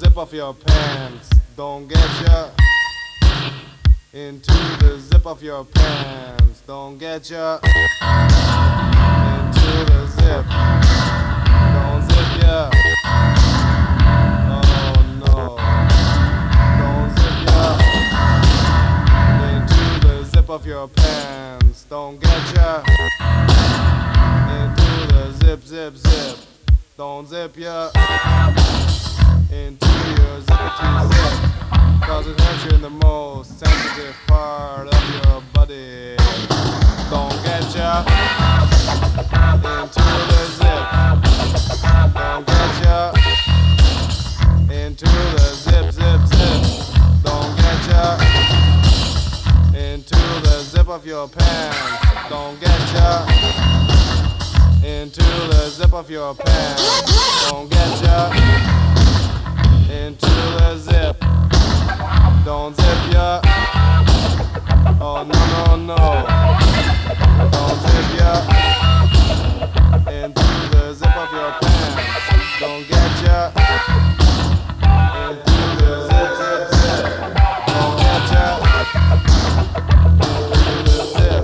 zip of your pants. Don't get ya into the zip of your pants. Don't get ya into the zip. Don't zip ya. Oh no. Don't zip ya into the zip of your pants. Don't get ya into the zip, zip, zip. Don't zip ya into your zippity zip, 'cause it hurts you in the most sensitive part of your body. Don't get ya into the zip. Don't get ya into the zip, zip, zip. Don't get ya into the zip of your pants. Don't get ya into the zip of your pants. Don't get ya into the zip. Don't zip ya. Oh no, no, no. Don't zip ya into the zip of your pants. Don't get ya into the zip, zip, zip. Don't get ya into the zip.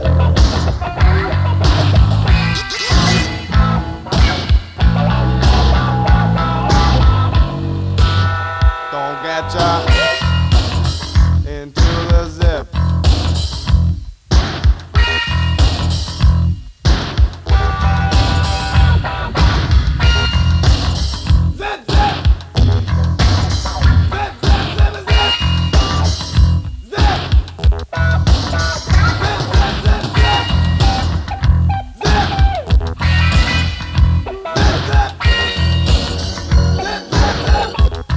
Don't get ya into the zip. Zip, zip. Zip, zip, zip, zip. Zip. Zip, zip, zip, zip. Zip. Zip, zip. Zip, zip, zip.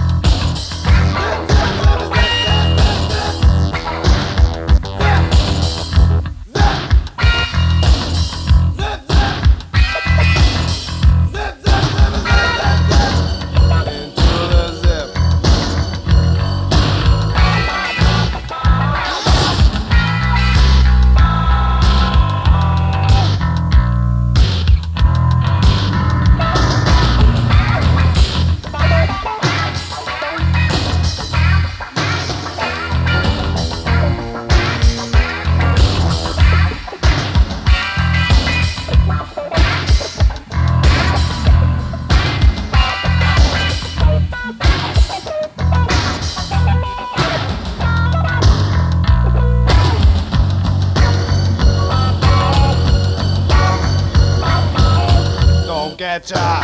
Get ya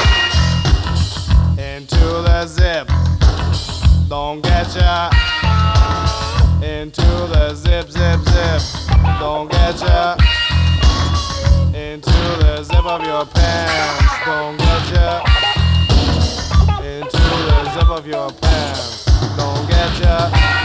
into the zip. Don't get ya into the zip, zip, zip. Don't get ya into the zip of your pants. Don't get ya into the zip of your pants. Don't get ya